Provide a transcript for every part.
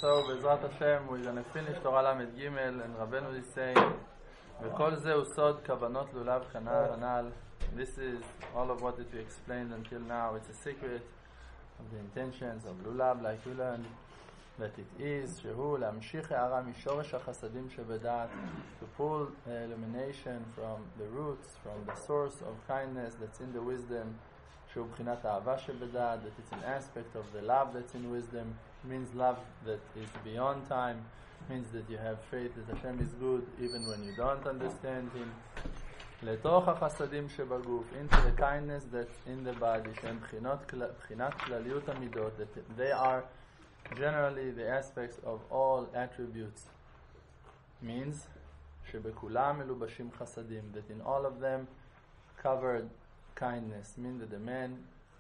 So, Bezrat Hashem, we're going to finish Torah Lamed Gimel, and Rabbeinu is saying, V'kol zeu sod kavanot lulav hanal. This is all of what we explained until now. It's a secret of the intentions of lulav, like we learned, that it is, shehu lamshich ha'ara mishoresh hachasadim shebedat, to pull illumination from the roots, from the source of kindness that's in the wisdom, shehu b'chinat ha'ava shebedat, that it's an aspect of the love that's in wisdom, means love that is beyond time, means that you have faith that Hashem is good even when you don't understand Him. Letoch hachasadim shebaguf, into the kindness that's in the body, shem b'chinat klaliyut hamidot, that they are generally the aspects of all attributes, means shebekulam melubashim chasadim, that in all of them covered kindness, means that the man,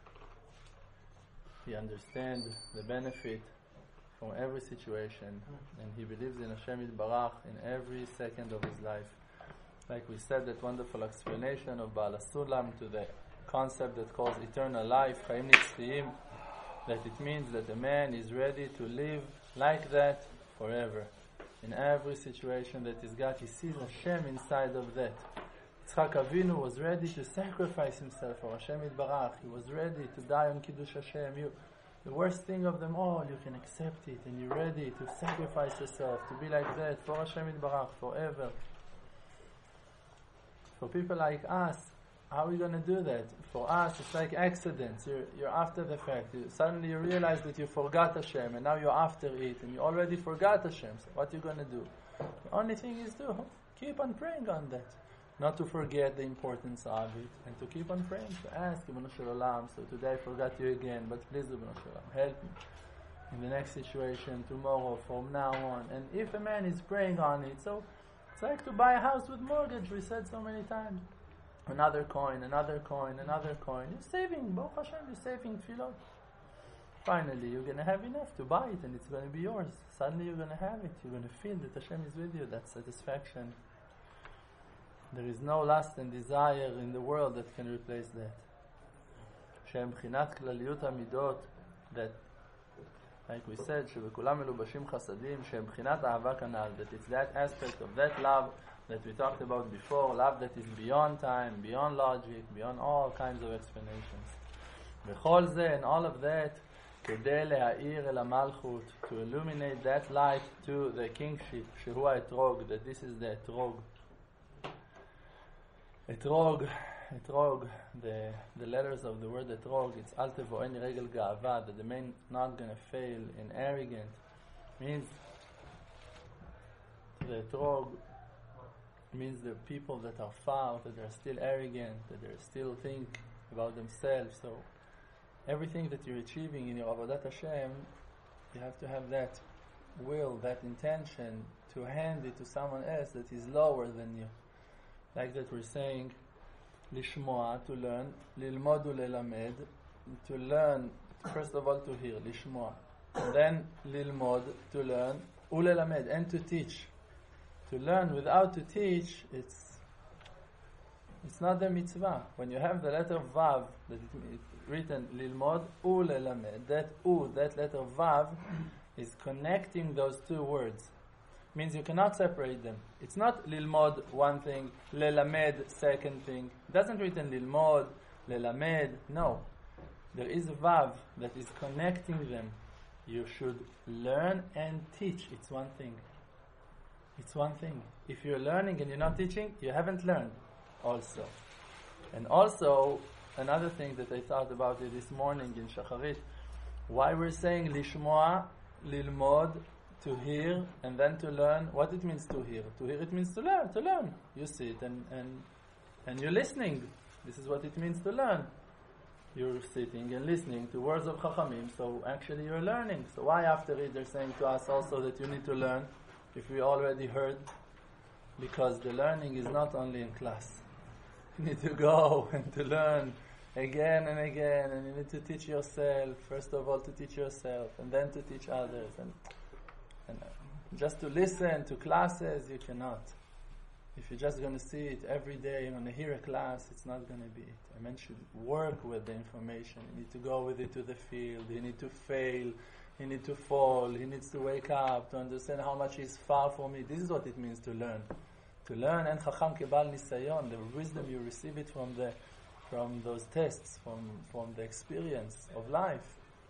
he understands the benefit from every situation, and he believes in Hashem Yitbarach in every second of his life. Like we said, that wonderful explanation of Baal HaSulam to the concept that calls eternal life, Chaim Nitzchiyim, that it means that a man is ready to live like that forever. In every situation that he's got, he sees Hashem inside of that. Yitzchak Avinu was ready to sacrifice himself for Hashem Yitbarach. He was ready to die on Kiddush Hashem. The worst thing of them all, you can accept it, and you're ready to sacrifice yourself, to be like that for Hashem Yitbarach forever. For people like us, how are we going to do that? For us, it's like accidents. You're after the fact. Suddenly you realize that you forgot Hashem, and now you're after it, and you already forgot Hashem. So what are you going to do? The only thing is to keep on praying on that. Not to forget the importance of it, and to keep on praying, to ask Ribono Shel Olam, so today I forgot you again, but please Ribono Shel Olam, help me in the next situation, tomorrow, from now on. And if a man is praying on it, so it's like to buy a house with mortgage, we said so many times. Another coin, another coin, another coin. You're saving, Baruch Hashem, you're saving tefillot. Finally, you're going to have enough to buy it, and it's going to be yours. Suddenly you're going to have it. You're going to feel that Hashem is with you. That's satisfaction. There is no lust and desire in the world that can replace that. Shem b'chinat klaliyut hamidot, that, like we said, shebekulam melubashim chasadim, shem b'chinat ahava kanal, that it's that aspect of that love that we talked about before, love that is beyond time, beyond logic, beyond all kinds of explanations. V'chol zeh, and all of that, kedei le'ha'ir el ha'malchut, to illuminate that light to the kingship, shehu ha'etrog, that this is the etrog. Etrog, the letters of the word etrog, it's al tevo en regel ga'ava, that the man not going to fail in arrogant, means the etrog means the people that are far, that they're still arrogant, that they still think about themselves. So everything that you're achieving in your avodat Hashem, you have to have that will, that intention to hand it to someone else that is lower than you. Like that we're saying, lishmoa, to learn, lilmod ulelamed, to learn, first of all to hear, lishmoa, and then lilmod, to learn, ulelamed, and to teach. To learn without to teach, it's not the mitzvah. When you have the letter vav, that it's written lilmod ulelamed, that letter vav is connecting those two words. Means you cannot separate them. It's not lilmod one thing, lelamed second thing. It doesn't written lilmod, lelamed. No. There is a vav that is connecting them. You should learn and teach. It's one thing. It's one thing. If you're learning and you're not teaching, you haven't learned also. And also, another thing that I thought about it this morning in Shacharit, why we're saying lishmoa, lilmod, to hear and then to learn. What it means to hear? To hear, it means to learn. You see it and you're listening. This is what it means to learn. You're sitting and listening to words of Chachamim, so actually you're learning. So why after it they're saying to us also that you need to learn if we already heard? Because the learning is not only in class. You need to go and to learn again and again, and you need to teach yourself, first of all to teach yourself, and then to teach others. And just to listen to classes, you cannot. If you're just going to see it every day, you're going to hear a class, it's not going to be it. A man should work with the information. You need to go with it to the field. You need to fail. he needs to fall, he needs to wake up, to understand how much he's far from me. This is what it means to learn. To learn, and chacham kebal nisayon, the wisdom you receive it from those tests, from the experience of life.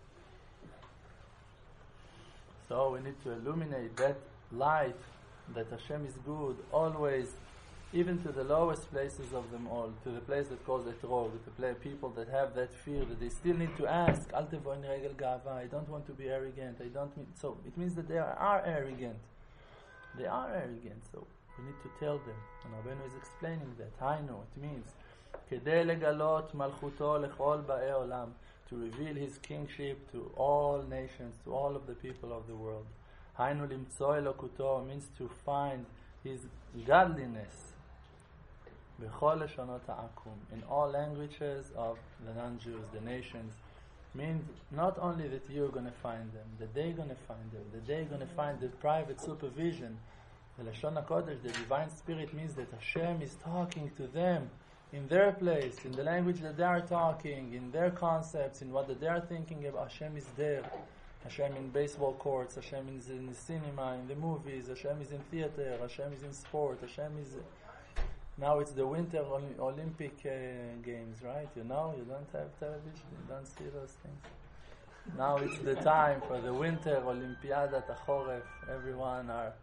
So we need to illuminate that light, that Hashem is good, always, even to the lowest places of them all, to the place that calls etrog, to people that have that fear, that they still need to ask, Al tevo in regel gava, I don't want to be arrogant, so it means that they are arrogant. They are arrogant, so we need to tell them. And Rabbeinu is explaining that. Hainu, it means, כדי לגלות מלכותו לכל באי עולם, to reveal his kingship to all nations, to all of the people of the world. Hainu limtzoi lokuto means to find his godliness. B'chol leshonot ha'akum, in all languages of the non-Jews, the nations, means not only that you're going to find them, that they're going to find them, that they're going to find the private supervision. The Lashon HaKodesh, the Divine Spirit, means that Hashem is talking to them in their place, in the language that they are talking, in their concepts, in what they are thinking about. Hashem is there. Hashem in baseball courts, Hashem is in the cinema, in the movies, Hashem is in theater, Hashem is in sport, Hashem is... Now it's the Winter Olympic Games, right? You know, you don't have television, you don't see those things. Now it's the time for the Winter Olympiadat HaChoref. Everyone are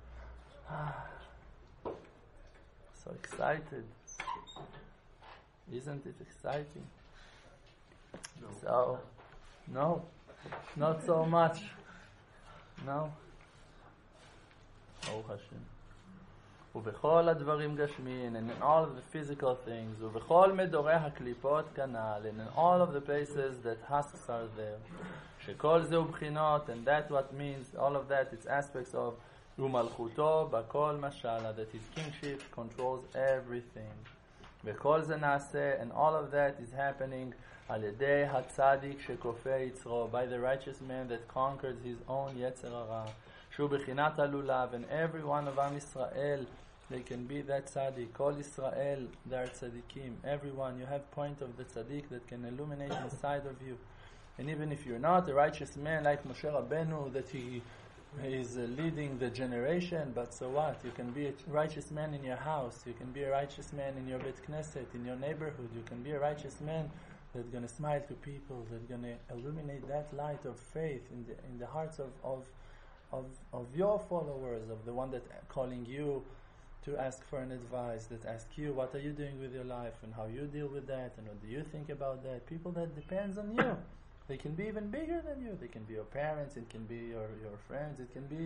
so excited. Isn't it exciting? No. So, no, not so much. No. Baruch Hashem. ובכל הדברים גשמיים, and in all of the physical things, ובכל מדורי הקליפות כנ"ל, and in all of the places that husks are there, שכל זה הוא בחינות, and that what means, all of that, it's aspects of ומלכותו בכל משל, that his kingship controls everything. וכל זה נעשה, and all of that is happening על ידי הצדיק שכופה יצרו, by the righteous man that conquers his own יצר הרע, שהוא בחינת הלולב, and every one of Am Yisrael, they can be that tzaddik. All Israel, they are tzaddikim. Everyone, you have point of the tzaddik that can illuminate inside of you. And even if you're not a righteous man like Moshe Rabbeinu, that he is leading the generation, but so what? You can be a righteous man in your house. You can be a righteous man in your Bet Knesset, in your neighborhood. You can be a righteous man that's going to smile to people, that's going to illuminate that light of faith in the hearts of your followers, of the one that calling you to ask for an advice, that ask you what are you doing with your life and how you deal with that and what do you think about that. People that depends on you. They can be even bigger than you. They can be your parents, it can be your friends, it can be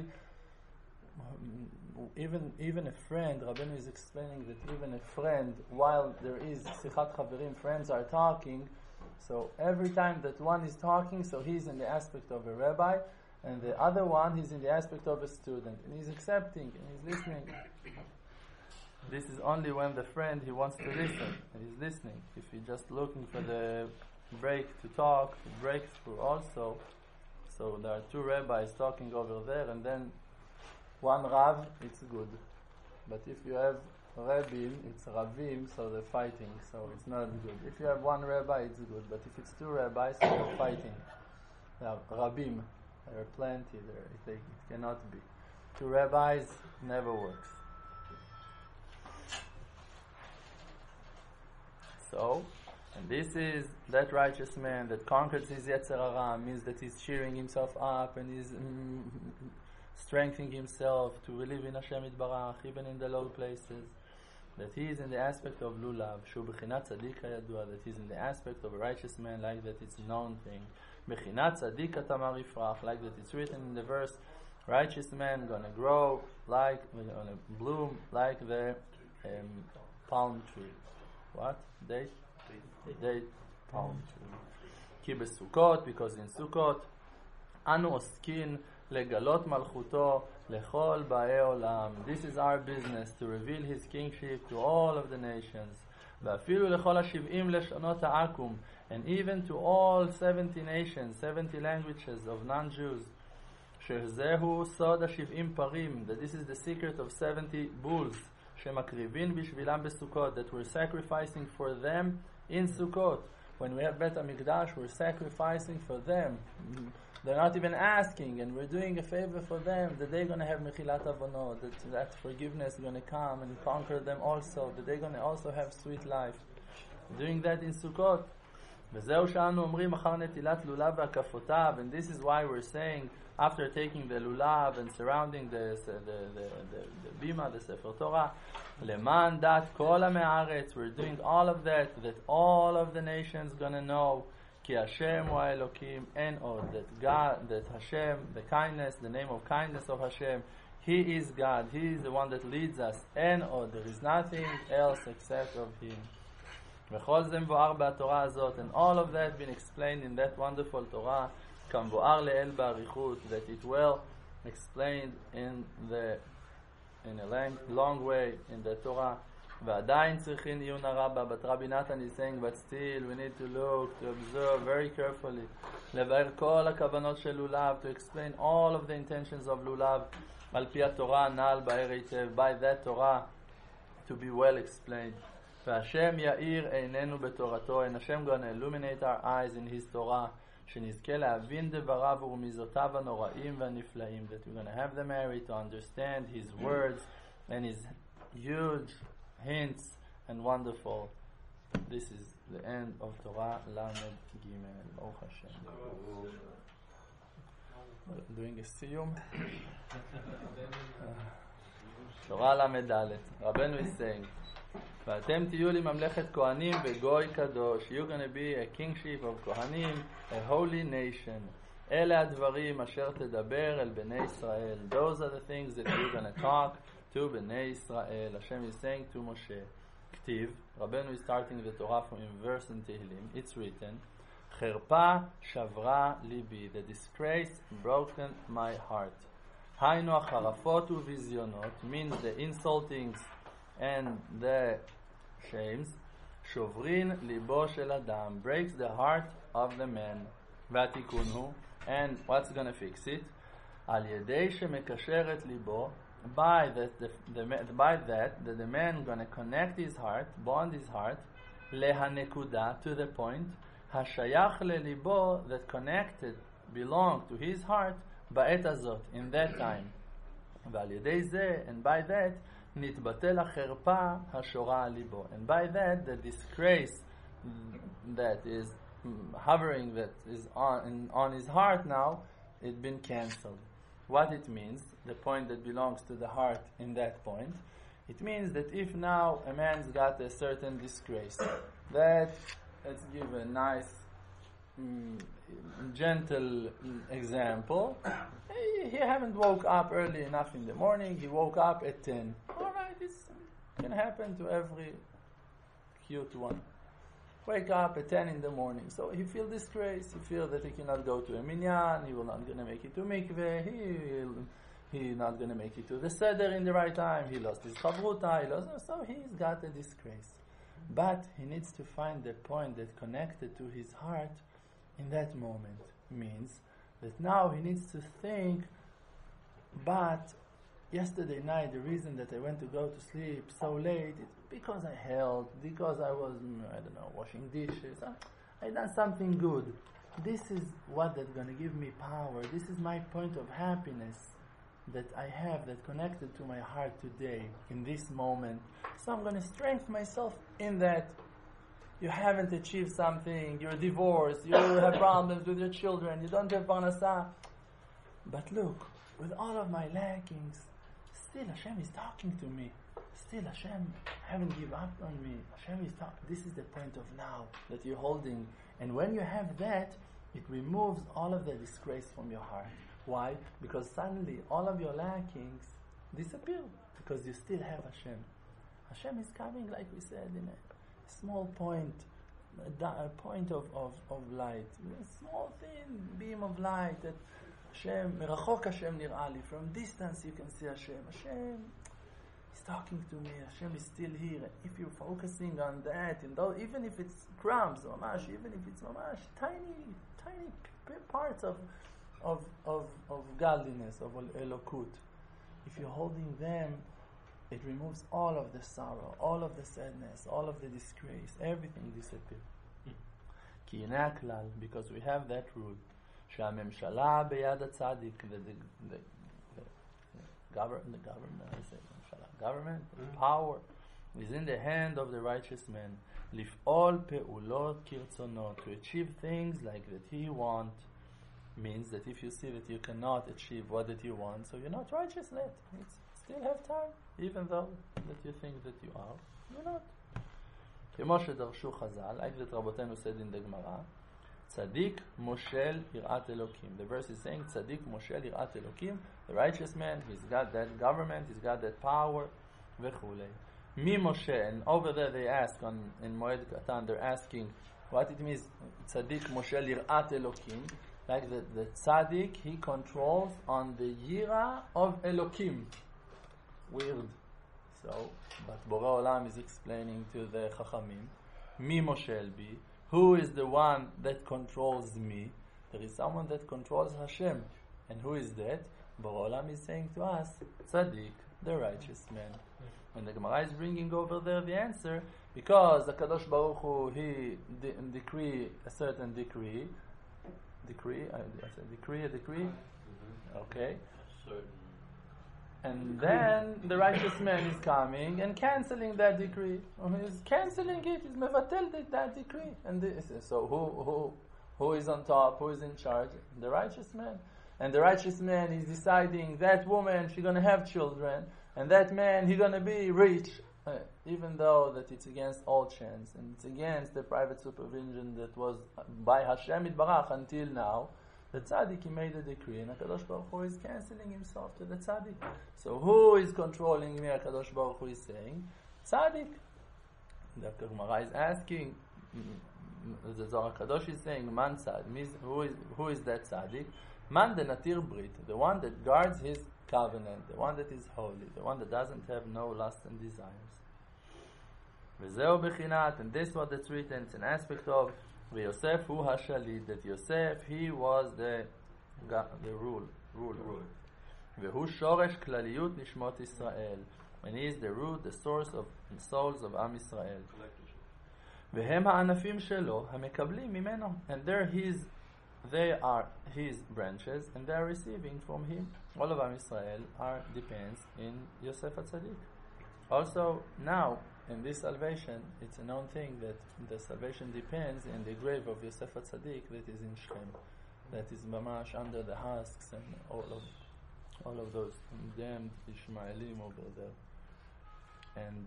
even a friend. Rabbeinu is explaining that even a friend, while there is Sichat Chaverim, friends are talking, so every time that one is talking, so he's in the aspect of a rabbi, and the other one, he's in the aspect of a student, and he's accepting, and he's listening. This is only when the friend, he wants to listen, and he's listening. If he's just looking for the break to talk, breakthrough also, so there are two rabbis talking over there, and then one Rav, it's good. But if you have Rabbim, it's Ravim, so they're fighting, so it's not good. If you have one rabbi, it's good, but if it's two rabbis, so they're fighting. Now, Rabbim, there are plenty there. It cannot be. Two rabbis never works. So, and this is that righteous man that conquers his Yetzer Hara, means that he's cheering himself up and he's strengthening himself to live in Hashem Yitbarach, even in the low places. That he is in the aspect of Lulav, Shu B'chinat Tzadik HaYadua, that he's in the aspect of a righteous man, like that it's known thing. B'chinat Tzadik HaTamar Yifrach, like that it's written in the verse, righteous man gonna grow like, gonna bloom like the palm tree. What? Date palm tree. Ki besukot, because in Sukkot, anu oskin legalot malchuto lechol ba'ei olam. This is our business, to reveal his kingship to all of the nations. Va'afilu lechol hashiv'im leshonot ha'akum, and even to all 70 nations, 70 languages of non-Jews. Shezehu sod hashiv'im parim, that this is the secret of 70 bulls. Shemakrivin bishvilam besukot, that we're sacrificing for them in Sukkot. When we have Bet HaMikdash, we're sacrificing for them. They're not even asking, and we're doing a favor for them, that they're going to have Mechilat Avonot, that forgiveness is going to come and conquer them also, that they're going to also have sweet life. We're doing that in Sukkot. וזהו שאנו אומרים אחר נטילת לולב והקפותיו, and this is why we're saying, after taking the lulav and surrounding the bima, the Sefer Torah, למען דת כל עמי הארץ, we're doing all of that all of the nations gonna know, כי Hashem הוא האלוקים, אין עוד, that God, that Hashem, the kindness, the name of kindness of Hashem, He is God, He is the one that leads us, אין עוד, there is nothing else except of Him. וכל זה מבואר בתורה הזאת, and all of that been explained in that wonderful Torah, כמבואר לאל באריכות, that it well explained in a long way in the Torah. ועדיין צריכים עיון הרבה, but Rabbi Natan is saying, but still we need to look, to observe very carefully, לבאר כל הכוונות של לולב, to explain all of the intentions of לולב, על פי התורה הנ"ל באר היטב, by that Torah, to be well explained. והשם יאיר עינינו בתורתו, and Hashem gonna illuminate our eyes in His Torah, שנזכה להבין דבריו ורמיזותיו הנוראים והנפלאים, that we're gonna have the merit to understand His words and His huge hints and wonderful. This is the end of Torah Lamed Gimel. Baruch Hashem. Doing a siyum. Torah Lamed Dalet. Rabbeinu is saying, ואתם תהיו לי ממלכת כהנים וגוי קדוש. You're going to be a kingship of כהנים, a holy nation. אלה הדברים אשר תדבר אל בני ישראל. Those are the things that you're going to talk to בני ישראל. Hashem is saying to Moshe, כתיב, רבנו is starting the Torah from in verse in Tehillim, it's written, חרפה שברה ליבי, the disgrace broken my heart. היינו החרפות וביזיונות, means the insultings and the shames, שוברין ליבו של אדם, breaks the heart of the man. והתיקון הוא, and what's going to fix it? על ידי שמקשרת ליבו, by that the man going to connect his heart, bond his heart, להנקודה, to the point, השייך לליבו, that connected, belong to his heart, בעת הזאת, in that time. ועל ידי זה, and by that, נתבטל החרפה השורה על ליבו. And by that, the disgrace that is hovering, that is on his heart now, it's been cancelled. What it means, the point that belongs to the heart in that point, it means that if now a man's got a certain disgrace, that, let's give a nice, gentle example. He haven't woke up early enough in the morning, he woke up at 10. Alright, this can happen to every cute one. Wake up at 10 in the morning. So he feels disgrace, he feels that he cannot go to a minyan, he will not going to make it to mikveh, he's not going to make it to the seder in the right time, he lost his chavruta, so he's got a disgrace. But he needs to find the point that connected to his heart in that moment. Means that now he needs to think, but yesterday night the reason that I went to go to sleep so late is because I held, because I was, washing dishes. I done something good. This is what that's going to give me power. This is my point of happiness that I have, that connected to my heart today, in this moment. So I'm going to strengthen myself in that. You haven't achieved something, you're divorced, you have problems with your children, you don't have parnasah. But look, with all of my lackings, still Hashem is talking to me. Still Hashem haven't given up on me. Hashem is talking. This is the point of now that you're holding. And when you have that, it removes all of the disgrace from your heart. Why? Because suddenly all of your lackings disappear. Because you still have Hashem. Hashem is coming, like we said, in a small point, a point of light, a small thin beam of light that Hashem, merachok Hashem nir'a li, from distance you can see Hashem. Hashem is talking to me, Hashem is still here. If you're focusing on that, even if it's crumbs, mamash, even if it's mamash, tiny parts of godliness, of elokut, if you're holding them, it removes all of the sorrow, all of the sadness, all of the disgrace, everything disappears. Because we have that rule, שהממשלה ביד הצדיק, the government, the power is in the hand of the righteous man. לפעול פעולות כרצונו, to achieve things like that he want, means that if you see that you cannot achieve what that you want, so you're not righteous yet. You still have time, even though that you think that you are, you're not. כמו שדרשו חז"ל, like that רבותינו said in the Gemara, צדיק מושל יראת אלוקים. The verse is saying, צדיק מושל יראת אלוקים. The righteous man, he's got that government, he's got that power, וכולי. מי משה, and over there they ask, in מועד קטן, they're asking what it means, צדיק מושל יראת אלוקים. Like the tzaddik, he controls on the yira of Elokim. Weird. So, but Borei Olam is explaining to the Chachamim, Mi moshel bi, who is the one that controls me? There is someone that controls Hashem. And who is that? Borei Olam is saying to us, tzaddik, the righteous man. And the Gemara is bringing over there the answer, because the Kadosh Baruch Hu, he decree a certain decree, a decree. Okay. And then the righteous man is coming and cancelling that decree. He's cancelling it. He's mevatel that decree. And so who is on top? Who is in charge? The righteous man. And the righteous man is deciding that woman, she's going to have children, and that man, he's going to be rich. Even though that it's against all chance, and it's against the private supervision that was by Hashem Yitbarach until now, the tzaddik, he made a decree, and HaKadosh Baruch Hu is cancelling himself to the tzaddik. So who is controlling me? HaKadosh Baruch Hu is saying, tzaddik. The Gemara is asking, the Zohar HaKadosh is saying, man tzaddik, who is that tzaddik? Man the natir brit, the one that guards his covenant, the one that is holy, the one that doesn't have no lust and desires. Vezeu bechinat, and this what it's written, it's an aspect of Yosef hu hashalit, that Yosef, he was the ruler. Vehu shoresh klaliyut nishmot Israel, and he is the root, the source of the souls of Am Israel. Vehem ha'anafim shelo hamekablim mimeno, and they are his branches, and they are receiving from him. All of Am Israel depends in Yosef HaTzadik. Also, now, in this salvation, it's a known thing that the salvation depends in the grave of Yosef HaTzadik that is in Shechem. That is mamash under the husks and all of those damned Ishmaelim over there. And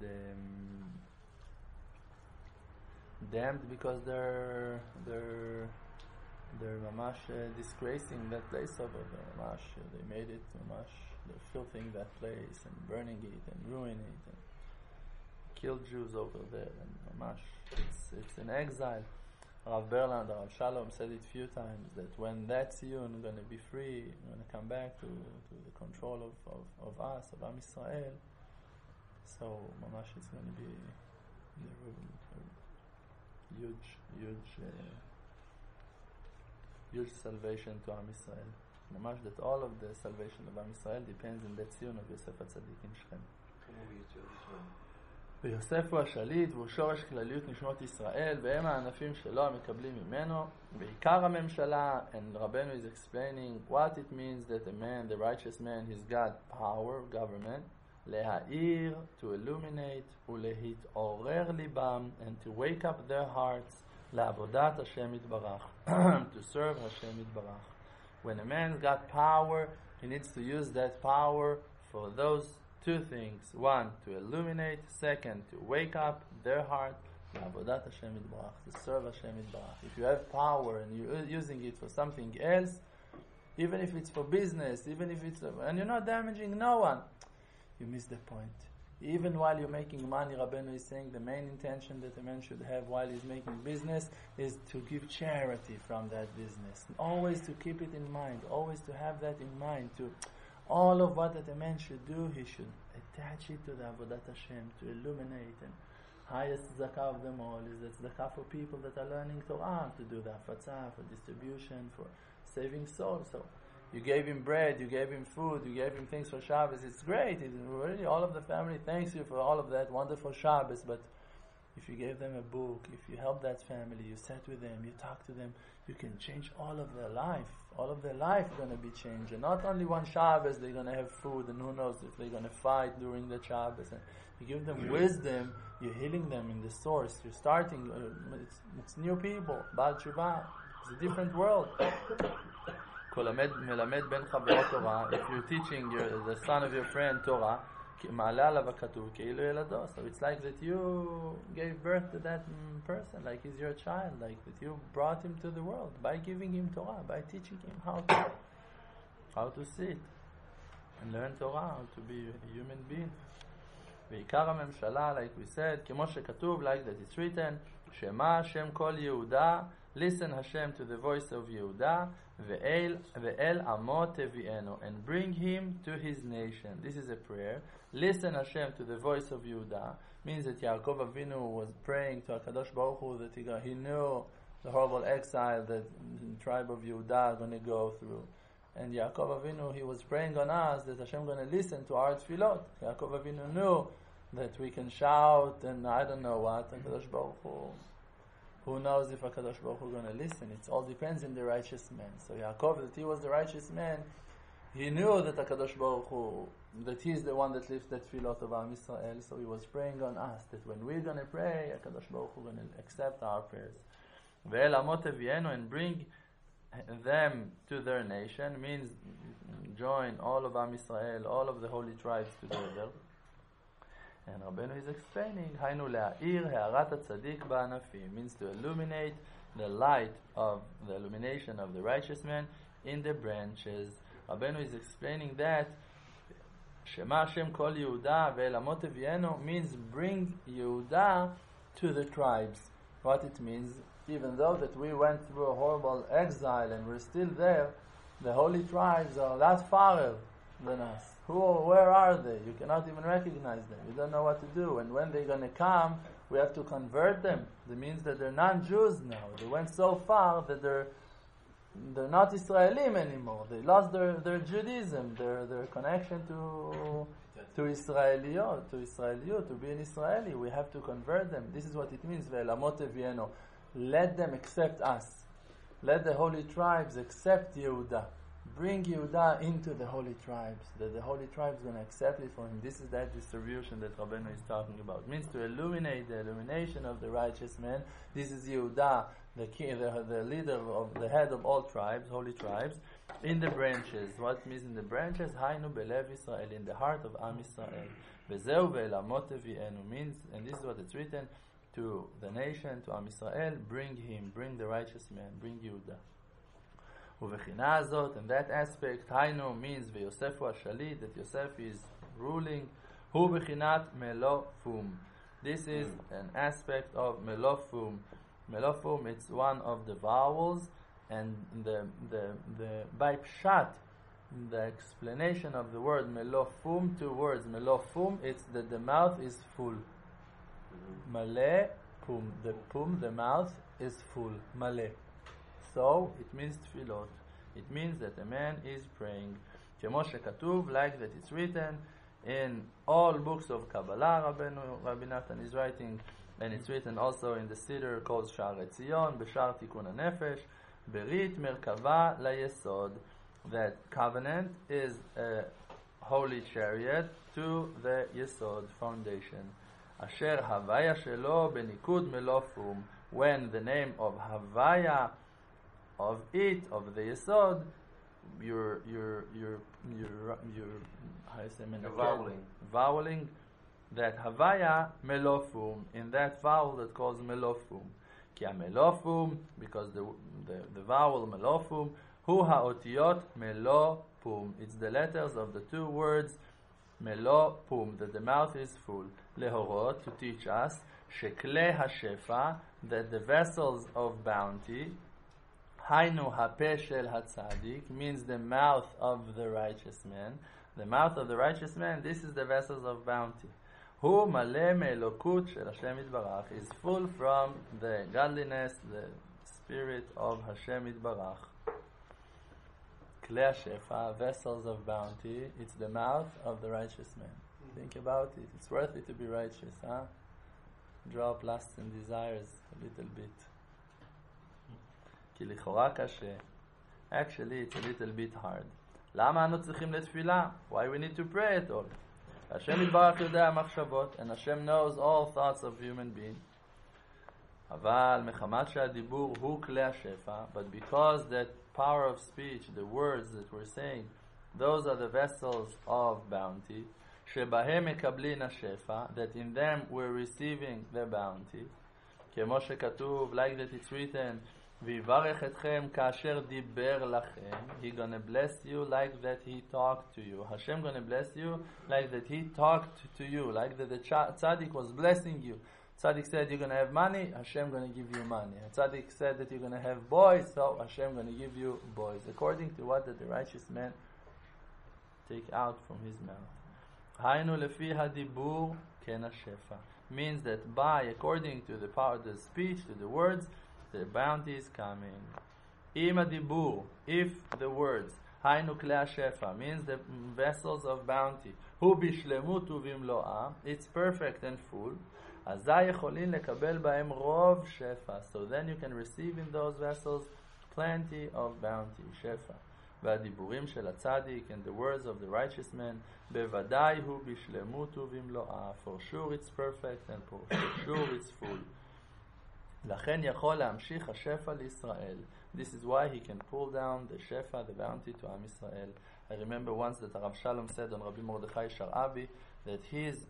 damned because they're mamash disgracing that place over there. Mamash, they made it mamash, they're filthing that place and burning it and ruining it and killed Jews over there. And mamash, it's an exile. Rav Berland, Rav Shalom said it a few times that when that Tziyun going to be free, going to come back to the control of us, of Am Israel, so mamash, it's going to be huge salvation to Am Israel. Mamash, that all of the salvation of Am Israel depends on that tziyun of Yosef HaTzadik in Shechem. ויוסף הוא השליט והוא שורש כלליות נשמות ישראל והם הענפים שלו המקבלים ממנו בעיקר הממשלה. And Rabbeinu is explaining what it means that a man, the righteous man, he's got power, government, להאיר, to illuminate, ולהתעורר ליבם, and to wake up their hearts, לעבודת השם יתברך, to serve Hashem יתברך. When a man's got power, he needs to use that power for those two things. One, to illuminate. Second, to wake up their heart, לעבודת השם יתברך, to serve Hashem יתברך. If you have power and you're using it for something else, even if it's for business, even if it's, and you're not damaging no one, you miss the point. Even while you're making money, Rabbeinu is saying the main intention that a man should have while he's making business is to give charity from that business. And always to keep it in mind, always to have that in mind. To all of what that a man should do, he should attach it to the Avodat Hashem, to illuminate. And highest zakah of them all is that zakah for people that are learning Torah, to do the afatzah, for distribution, for saving souls. So you gave him bread, you gave him food, you gave him things for Shabbos. It's great. Really, all of the family thanks you for all of that wonderful Shabbos. But if you gave them a book, if you help that family, you sat with them, you talk to them, you can change all of their life. All of their life going to be changed. And not only one Shabbos, they're going to have food, and who knows if they're going to fight during the Shabbos. And you give them wisdom, you're healing them in the source. You're starting, it's new people. Baal Tshuva. It's a different world. If you're teaching the son of your friend Torah, so it's like that you gave birth to that person, like he's your child, like that you brought him to the world by giving him Torah, by teaching him how to sit and learn Torah, how to be a human being. ועיקר הממשלה, like we said, כמו שכתוב, like that it's written, שמה השם כל יהודה, listen Hashem to the voice of Yehuda, ve'el amo tevi'enu, and bring him to his nation. This is a prayer. Listen Hashem to the voice of Yehuda, means that Yaakov Avinu was praying to HaKadosh Baruch Hu that he knew the horrible exile that the tribe of Yehuda are going to go through. And Yaakov Avinu, he was praying on us that Hashem going to listen to our tefillot. Yaakov Avinu knew that we can shout and I don't know what, HaKadosh Baruch Hu. Who knows if HaKadosh Baruch Hu is going to listen? It all depends on the righteous man. So Yaakov, that he was the righteous man, he knew that HaKadosh Baruch Hu, that he is the one that lifts the tefillot of Am Yisrael. So he was praying on us that when we're going to pray, HaKadosh Baruch Hu is going to accept our prayers. Ve'el amo tevi'enu, and bring them to their nation, means join all of Am Yisrael, all of the holy tribes together. And Rabbeinu is explaining, Hainu le'a'ir ha'arat ha'tzadik ba'anafim, means to illuminate the light of the illumination of the righteous man in the branches. Rabbeinu is explaining that Shema Hashem kol Yehuda ve'el amo tevi'enu means bring Yehuda to the tribes. What it means, even though that we went through a horrible exile and we're still there, the holy tribes are that far than us. Where are they? You cannot even recognize them. You don't know what to do. And when they're going to come, we have to convert them. That means that they're non-Jews now. They went so far that they're not Israelim anymore. They lost their Judaism, their connection to Israeliyot, to be an Israeli. We have to convert them. This is what it means. Ve'el amo tevi'enu. Let them accept us. Let the holy tribes accept Yehuda. Bring Yehuda into the holy tribes, that the holy tribes going to accept it from him. This is that distribution that Rabbeinu is talking about. It means to illuminate the illumination of the righteous man. This is Yehuda, the king, the leader of the head of all tribes, holy tribes, in the branches. What means in the branches? Hainu belev Yisrael, in the heart of Am Yisrael. Vezeu ve'el amo tevi'enu means, and this is what it's written to the nation, to Am Yisrael, bring him, bring the righteous man, bring Yehuda. ובחינה הזאת, and that aspect, היינו means ויוסף הוא השליט, that Yosef is ruling, הוא בחינת מלופום. This is an aspect of melofum. Melofum, it's one of the vowels, and by pshat, the explanation of the word melofum, two words, melofum, it's that the mouth is full. Male, pum, the mouth is full, male. So, it means tefillot. It means that a man is praying. כמו שכתוב, like that it's written in all books of Kabbalah, Rabbi Nathan is writing, and it's written also in the Siddur called Sha'ar Etzion, B'Sha'ar Tikkun HaNefesh, Berit Merkava LaYesod, that covenant is a holy chariot to the Yesod, foundation. Asher Havaya Shelo Benikud Melofum, when the name of Havaya, of it, of the Yesod, you're how you say, voweling that Havaya melofum, in that vowel that calls melofum. Ki melofum, because the vowel melofum, hu haotiyot melopum. It's the letters of the two words melopum, that the mouth is full. Lehorot, to teach us, shekle hashefa, that the vessels of bounty, Hainu hape shel hatzadik, means the mouth of the righteous man. The mouth of the righteous man, this is the vessels of bounty. Hu maleh me'elokut shel Hashem Yitbarach, is full from the godliness, the spirit of Hashem Yitbarach. Klei hashefa, vessels of bounty, it's the mouth of the righteous man. Think about it. It's worth it to be righteous, huh? drop lusts and desires a little bit. כי לכאורה קשה. Actually, it's a little bit hard. למה אנו צריכים לתפילה? Why we need to pray at all? השם יתברך יודע המחשבות, and Hashem knows all thoughts of human beings. אבל מחמת שהדיבור הוא כלי השפע, but because that power of speech, the words that we're saying, those are the vessels of bounty, שבהם מקבלין השפע, that in them we're receiving the bounty, כמו שכתוב, like that it's written, ויברך אתכם כאשר דיבר לכם, he gonna bless you like that he talked to you. Hashem gonna bless you like that he talked to you, like that the tzaddik was blessing you. Tzaddik said you're gonna have money, Hashem gonna give you money. Tzaddik said that you're gonna have boys, so Hashem gonna give you boys, according to what the righteous man take out from his mouth. היינו לפי הדיבור כן השפע. Means that by, according to the power, the speech, to the words, the bounty is coming. אם הדיבור, if the words, היינו כלי השפע, means the vessels of bounty, הוא בשלמות ובמלואה, it's perfect and full, אזי יכולים לקבל בהם רוב שפע. So then you can receive in those vessels plenty of bounty, שפע. והדיבורים של הצדיק and the words of the righteous man, בוודאי הוא בשלמות ובמלואה. For sure it's perfect and for sure it's full. לכן יכול להמשיך השפע לישראל. This is why he can pull down the shefa, the bounty to Am Yisrael. I remember once that Rav Shalom said on Rabbi Mordechai Sharabi that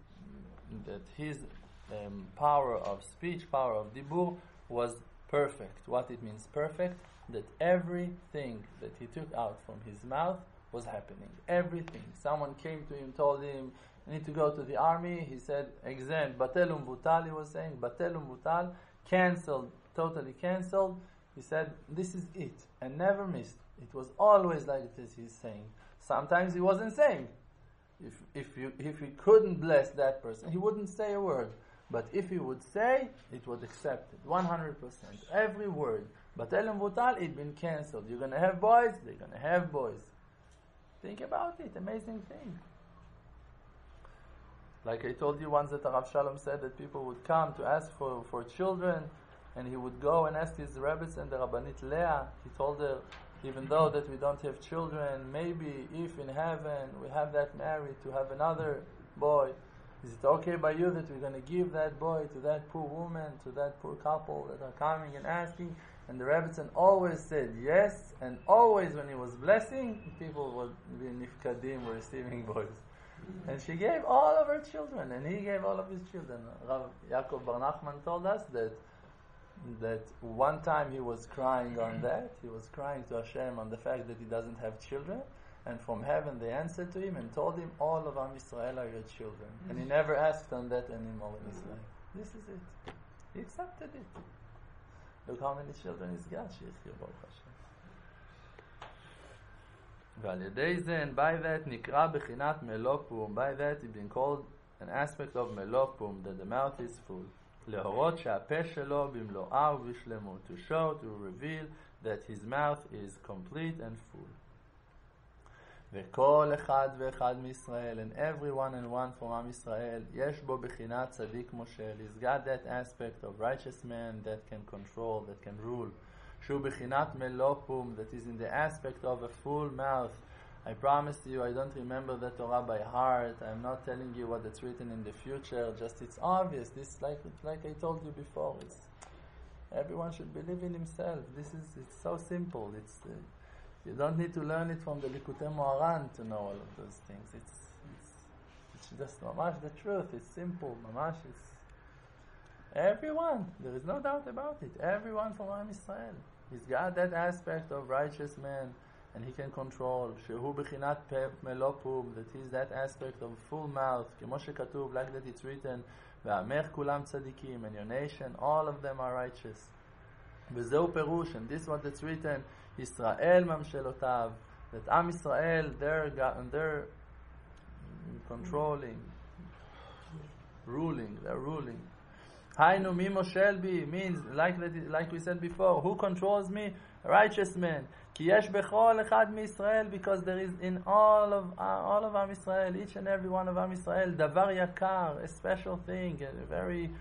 his power of speech, power of dibur was perfect. What it means perfect? That everything that he took out from his mouth was happening. Everything. Someone came to him, told him, you need to go to the army. He said, exam, batel umvutal, he was saying, batel umvutal, cancelled, totally cancelled. He said, this is it, and never missed. It was always like this, he's saying. Sometimes he wasn't saying. If he couldn't bless that person, he wouldn't say a word. But if he would say, it was accepted, 100%. Every word. Batel umvutal, it been cancelled. You're going to have boys, they're going to have boys. Think about it, amazing thing. Like I told you once that Rav Shalom said that people would come to ask for children, and he would go and ask his rabbis and the Rabbanit Leah. He told her, even though that we don't have children, maybe if in heaven we have that married to have another boy, is it okay by you that we're going to give that boy to that poor woman, to that poor couple that are coming and asking? And the Rebbetzin always said yes, and always when he was blessing, people would be nifkadim, were receiving boys. And she gave all of her children, and he gave all of his children. Rav Yaakov Bar Nachman told us that one time he was crying on that. He was crying to Hashem on the fact that he doesn't have children. And from heaven they answered to him and told him, all of Am Yisrael are your children. And he never asked on that anymore in his life. This is it. He accepted it. Look how many children he's got. שיחיה ברוך השם. ועל ידי זה, and by that, נקרא בחינת מלופום. By that, it's been called an aspect of מלופום, that the mouth is full. להורות שהפה שלו במלואה ובשלמות. To show, to reveal that his mouth is complete and full. וכל אחד ואחד מישראל, and everyone and one from Am Yisrael, יש בו בחינת צדיק מושל. He's got that aspect of righteous man that can control, that can rule. שהוא בחינת מלופום, that is in the aspect of a full mouth. I promise you, I don't remember the Torah by heart. I'm not telling you what it's written in the future. Just it's obvious. This, like I told you before, it's everyone should believe in himself. It's so simple. You don't need to learn it from the Likutei Moharan to know all of those things. It's just mamash the truth. It's simple. Mamash, it's everyone. There is no doubt about it. Everyone from Am Yisrael. He's got that aspect of righteous man, and he can control. Shehu b'chinat melopum, that is that aspect of full mouth. Kemo shekatuv, like that it's written, ve'amech kulam tzadikim, and your nation, all of them are righteous. V'zeu perush, and this is what it's written, Yisrael mamshelotav, that Am Yisrael, they're controlling, ruling, they're ruling. Hainu mi moshel bi means like we said before, who controls me? A righteous man. Ki yesh bechol echad mi Yisrael, because there is in all of Am Yisrael, each and every one of Am Yisrael, davar yakar, a special thing, a very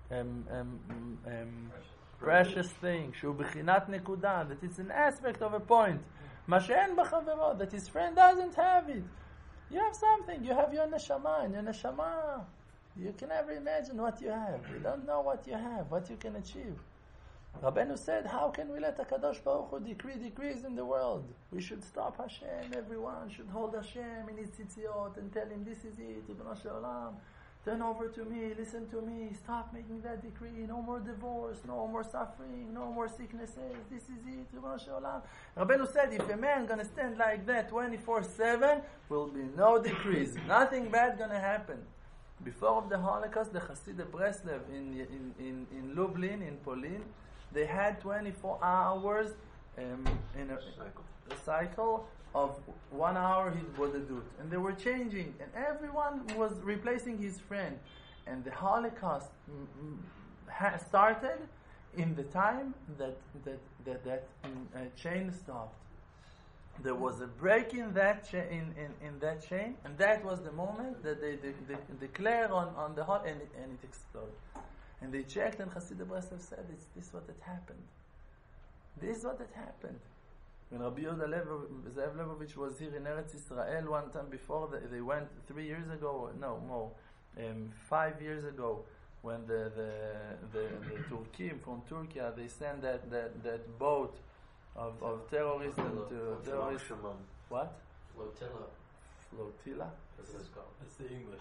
precious thing, שהוא בחינת נקודה, that it's an aspect of a point, מה שאין בחברו, that his friend doesn't have it. You have something, you have your neshama, and your neshama, you can never imagine what you have. You don't know what you have, what you can achieve. Rabbeinu said, how can we let HaKadosh Baruch Hu decrease in the world? We should stop Hashem, everyone should hold Hashem in his tzitziot and tell him, this is it, Ribono Shel Olam. Turn over to me, listen to me, stop making that decree, no more divorce, no more suffering, no more sicknesses, this is it, Ribono Shel Olam. Rabbeinu said, if a man gonna stand like that 24/7, will be no decrees, nothing bad gonna happen. Before the Holocaust, the Hasidic Breslev in Lublin, in Poland, they had 24 hours in a cycle of 1 hour Hitbodedut. And they were changing, and everyone was replacing his friend. And the Holocaust started in the time that chain stopped. There was a break in that in that chain, and that was the moment that they declared on the hot, and it exploded. And they checked, and Hasidic Breslev said, this is what had happened. This is what had happened. When Rabbi Yehuda Zev Lebovich was here in Eretz Israel one time before, they went 3 years ago, no more, 5 years ago, when the Turkim from Turkey, they sent that boat of terrorists to terrorists. What? Flotilla? That's the English.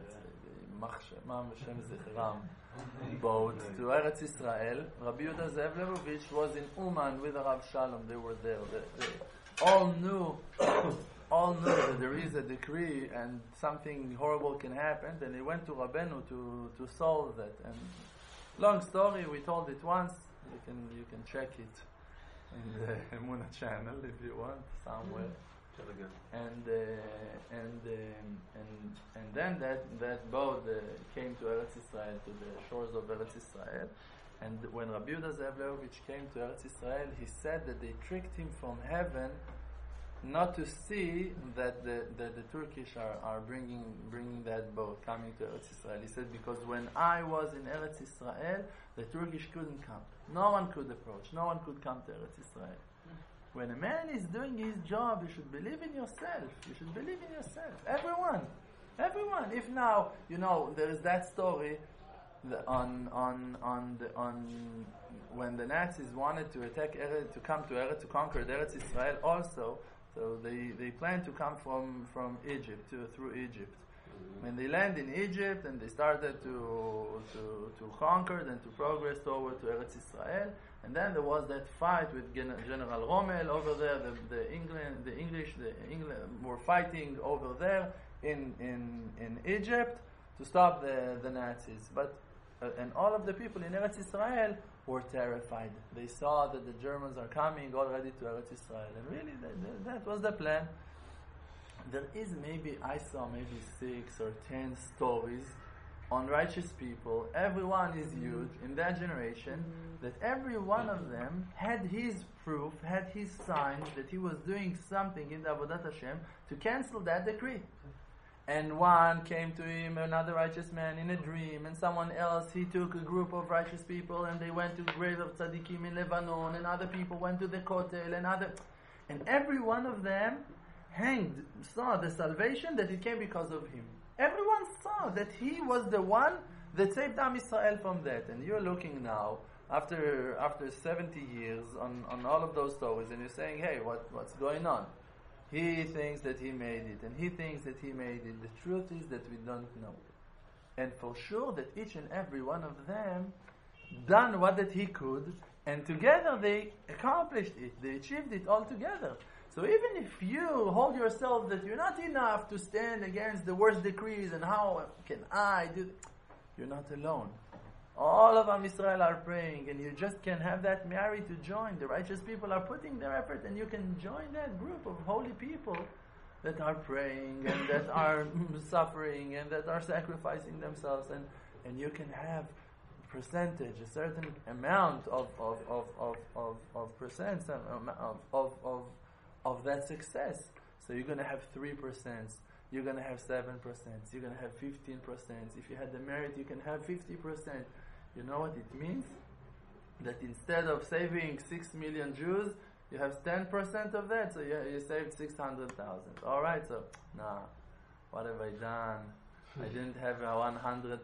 Boat to Eretz Israel. Rabbi Yehuda Zev Lebovich was in Uman with Rav Shalom. They were there. They all knew that there is a decree and something horrible can happen. Then they went to Rabbeinu to solve that. And long story, we told it once. You can check it in the Emunah channel if you want somewhere. And then that boat came to Eretz Israel, to the shores of Eretz Israel. And when Rabbi Yehuda Zev Lebovich came to Eretz Israel, he said that they tricked him from heaven not to see that the Turkish are bringing that boat coming to Eretz Israel. He said, because when I was in Eretz Israel, the Turkish couldn't come. No one could approach. No one could come to Eretz Israel. When a man is doing his job, you should believe in yourself. You should believe in yourself. Everyone. If now, there is that story on when the Nazis wanted to attack Eretz, to come to Eretz, to conquer Eretz Israel also. So they planned to come from Egypt through Egypt. When they land in Egypt and they started to conquer and to progress toward to Eretz Israel. And then there was that fight with General Rommel over there. The English were fighting over there in Egypt to stop the Nazis. But and all of the people in Eretz Israel were terrified. They saw that the Germans are coming already to Eretz Israel, and really that was the plan. I saw maybe 6 or 10 stories on righteous people. Everyone is huge in that generation, that every one of them had his proof, had his signs that he was doing something in the Avodat Hashem to cancel that decree. And one came to him, another righteous man, in a dream, and someone else, he took a group of righteous people and they went to the grave of tzaddikim in Lebanon, and other people went to the Kotel, and every one of them saw the salvation that it came because of him. Everyone saw that he was the one that saved Am Yisrael from that. And you're looking now, after 70 years, on all of those stories, and you're saying, hey, what's going on? He thinks that he made it, and he thinks that he made it. The truth is that we don't know. And for sure that each and every one of them done what that he could, and together they accomplished it. They achieved it all together. So even if you hold yourself that you're not enough to stand against the worst decrees and how can I do, you're not alone. All of Am Yisrael are praying, and you just can have that merit to join. The righteous people are putting their effort, and you can join that group of holy people that are praying and that are suffering and that are sacrificing themselves, and you can have percentage, a certain amount of percent of that success. So you're going to have 3%, you're going to have 7%, you're going to have 15%. If you had the merit, you can have 50%. You know what it means? That instead of saving 6 million Jews, you have 10% of that, so you saved 600,000. Alright, so, nah, what have I done? I didn't have 100%,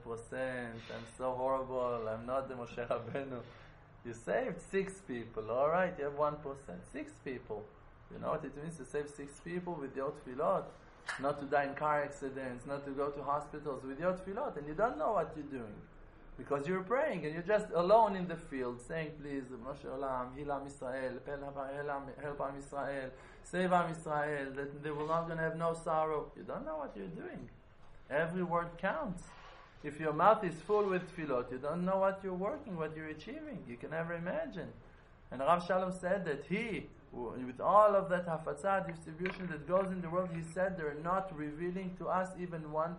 I'm so horrible, I'm not the Moshe Rabbeinu. You saved 6 people, alright, you have 1%. 6 people. You know what it means to save 6 people with your tefillot? Not to die in car accidents, not to go to hospitals with your tefillot, and you don't know what you're doing. Because you're praying and you're just alone in the field saying, please, Moshe Olam, heal Am Yisrael, help Am Yisrael, save Am Yisrael, that they will not going to have no sorrow. You don't know what you're doing. Every word counts. If your mouth is full with tefillot, you don't know what you're working, what you're achieving. You can never imagine. And Rav Shalom said that he, with all of that hafatzah distribution that goes in the world, he said they're not revealing to us even 1%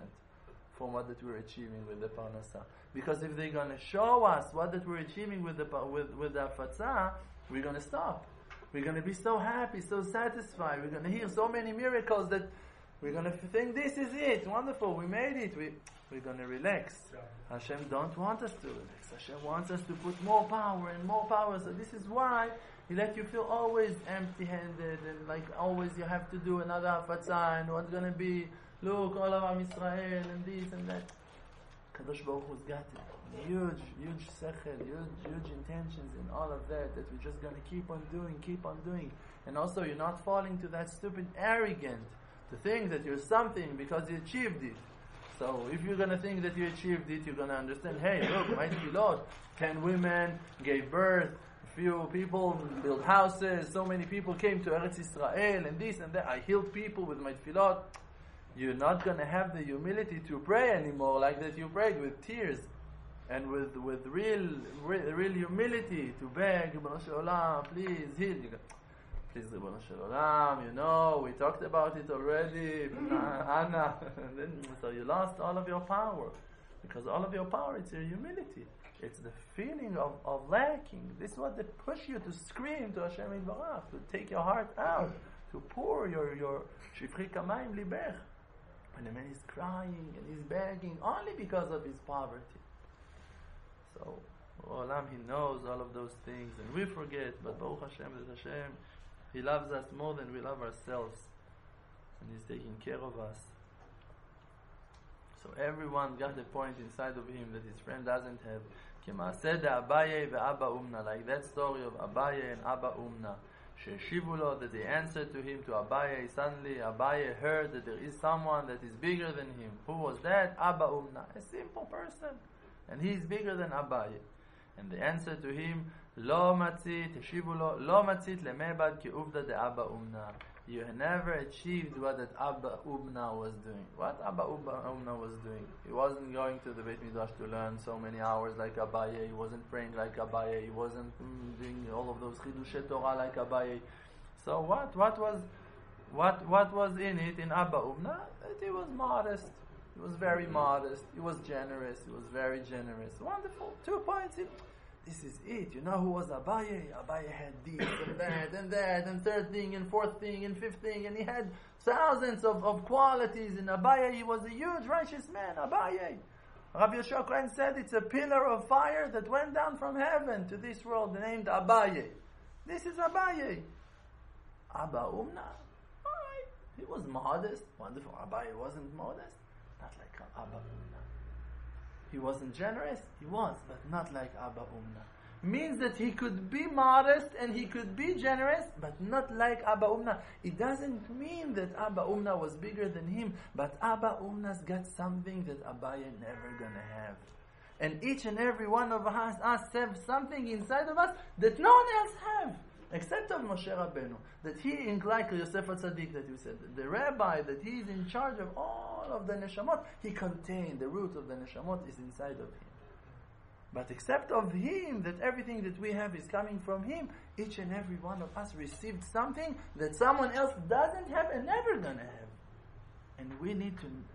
from what that we're achieving with the parnasah. Because if they're going to show us what that we're achieving with the hafatzah, we're going to stop. We're going to be so happy, so satisfied. We're going to hear so many miracles that we're going to think this is it. Wonderful, we made it. We're going to relax. Hashem don't want us to relax. Hashem wants us to put more power and more power. So this is why He let you feel always empty-handed and like always you have to do another hafatzah and what's going to be, look, all of Am Yisrael and this and that. Kadosh Baruch Hu's got it. Huge sechel, huge intentions in all of that we're just going to keep on doing. And also you're not falling to that stupid arrogant to think that you're something because you achieved it. So if you're going to think that you achieved it, you're going to understand, hey, look, my tefillot, 10 women gave birth, a few people built houses, so many people came to Eretz Yisrael, and this and that. I healed people with my tefillot. You're not going to have the humility to pray anymore like that you prayed with tears and with real humility to beg, Ribono Shel Olam, please heal. Please, Ribono Shel Olam, we talked about it already, Anna. And then, so you lost all of your power. Because all of your power, it's your humility. It's the feeling of lacking. This is what they push you to scream to Hashem Yitbarach, to take your heart out, to pour your Shifri Kamayim Libech. And the man is crying and he's begging only because of his poverty. So, Olam, He knows all of those things and we forget, but Baruch Hashem, that Hashem, He loves us more than we love ourselves, and He's taking care of us. So everyone got the point inside of him that his friend doesn't have. K'maaseh Abaye ve'Abba Umna, like that story of Abaye and Abba Umna. She'eshivu lo, that they answered to him, to Abaye. Suddenly Abaye heard that there is someone that is bigger than him. Who was that? Abba Umna, a simple person, and he's bigger than Abaye. And they answered to him, Lo matzit, Eshivu lo, Lo matzit lemebad ki uvda de Abba Umna. You never achieved what that Abba Umna was doing. What Abba Umna was doing? He wasn't going to the Beit Midrash to learn so many hours like Abaye. He wasn't praying like Abaye. He wasn't doing all of those Chidushei Torah like Abaye. So what was in it in Abba Umna? That he was modest. He was very modest. He was generous. He was very generous. Wonderful. 2 points. This is it. You know who was Abaye? Abaye had this and that and third thing and fourth thing and fifth thing, and he had thousands of qualities in Abaye. He was a huge righteous man, Abaye. Rabbi Yoshua Klein said it's a pillar of fire that went down from heaven to this world named Abaye. This is Abaye. Abba Umna. Alright. He was modest. Wonderful. Abaye wasn't modest. Not like Abba Umna. He wasn't generous? He was, but not like Abba Umna. Means that he could be modest and he could be generous, but not like Abba Umna. It doesn't mean that Abba Umna was bigger than him, but Abba Umna's got something that Abaye never gonna have. And each and every one of us have something inside of us that no one else have, except of Moshe Rabbeinu. That he, like Yosef HaTzadik that you said, the rabbi, that he is in charge of all of the neshamot, he contained, the root of the neshamot is inside of him. But except of him, that everything that we have is coming from him, each and every one of us received something that someone else doesn't have and never gonna have. And we need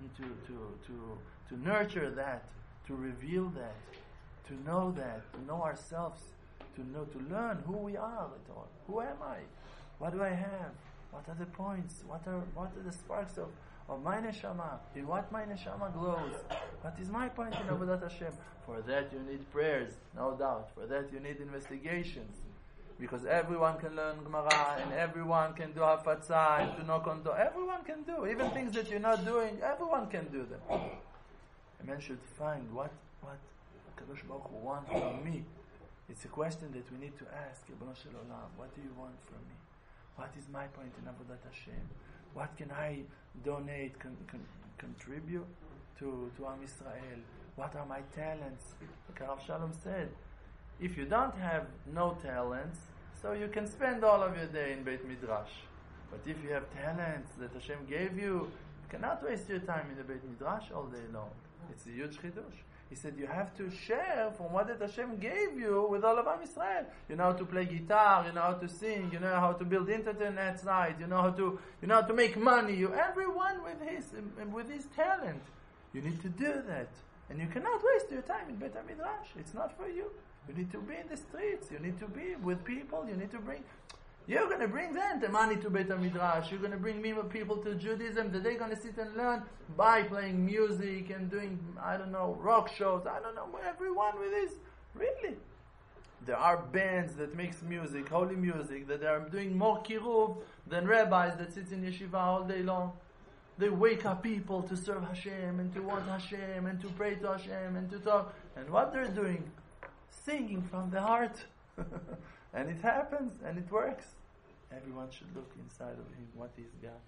to nurture that, to reveal that, to know ourselves, to learn who we are at all. Who am I? What do I have? What are the points? What are the sparks of my neshama? In what my neshama glows? What is my point in Avodat Hashem? For that you need prayers, no doubt. For that you need investigations. Because everyone can learn Gemara, and everyone can do Hafatzah, and to knock on door. Everyone can do. Even things that you're not doing, everyone can do them. A man should find what Kadosh Baruch Hu wants from me. It's a question that we need to ask. Ribono Shel Olam, what do you want from me? What is my point in Avodat Hashem? What can I donate, contribute to Am Yisrael? What are my talents? Like Rav Shalom said, if you don't have no talents, so you can spend all of your day in Beit Midrash. But if you have talents that Hashem gave you, you cannot waste your time in the Beit Midrash all day long. It's a huge chidush. He said you have to share from what that Hashem gave you with all of Am Yisrael. You know how to play guitar, you know how to sing, you know how to build internet sites, you know how to make money. Everyone with his talent. You need to do that. And you cannot waste your time in Beit HaMidrash. It's not for you. You need to be in the streets. You need to be with people. You need to bring... You're going to bring them the money to Beit HaMidrash. You're going to bring people to Judaism that they're going to sit and learn by playing music and doing, rock shows. Everyone with this. Really. There are bands that makes music, holy music, that are doing more kiruv than rabbis that sit in yeshiva all day long. They wake up people to serve Hashem and to want Hashem and to pray to Hashem and to talk. And what they're doing? Singing from the heart. And it happens and it works. Everyone should look inside of him what he's got.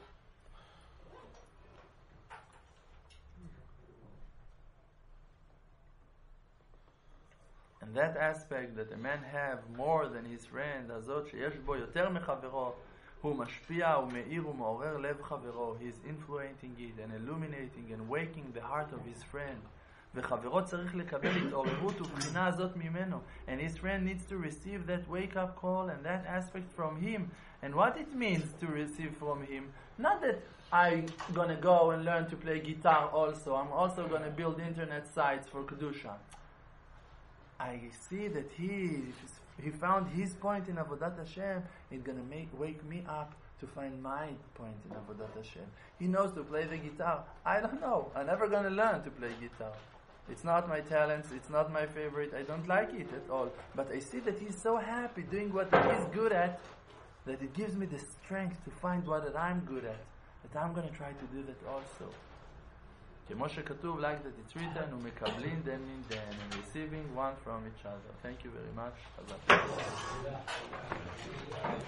And that aspect that a man have more than his friend, הזאת שיש בו יותר מחברו, הוא משפיע ומאיר ומעורר לב חברו. He is influencing it and illuminating and waking the heart of his friend. וחברו צריך לקבל התעוררות ובחינה הזאת ממנו. And his friend needs to receive that wake-up call and that aspect from him. And what it means to receive from him, not that I'm going to go and learn to play guitar also. I'm also going to build internet sites for Kedusha. I see that he found his point in Avodat Hashem. It's going to wake me up to find my point in Avodat Hashem. He knows to play the guitar. I don't know. I'm never going to learn to play guitar. It's not my talents. It's not my favorite. I don't like it at all. But I see that he's so happy doing what he's good at that it gives me the strength to find what that I'm good at. That I'm going to try to do that also. כמו שכתוב, like that it's written, ומקבלים them in them, and receiving one from each other. Thank you very much.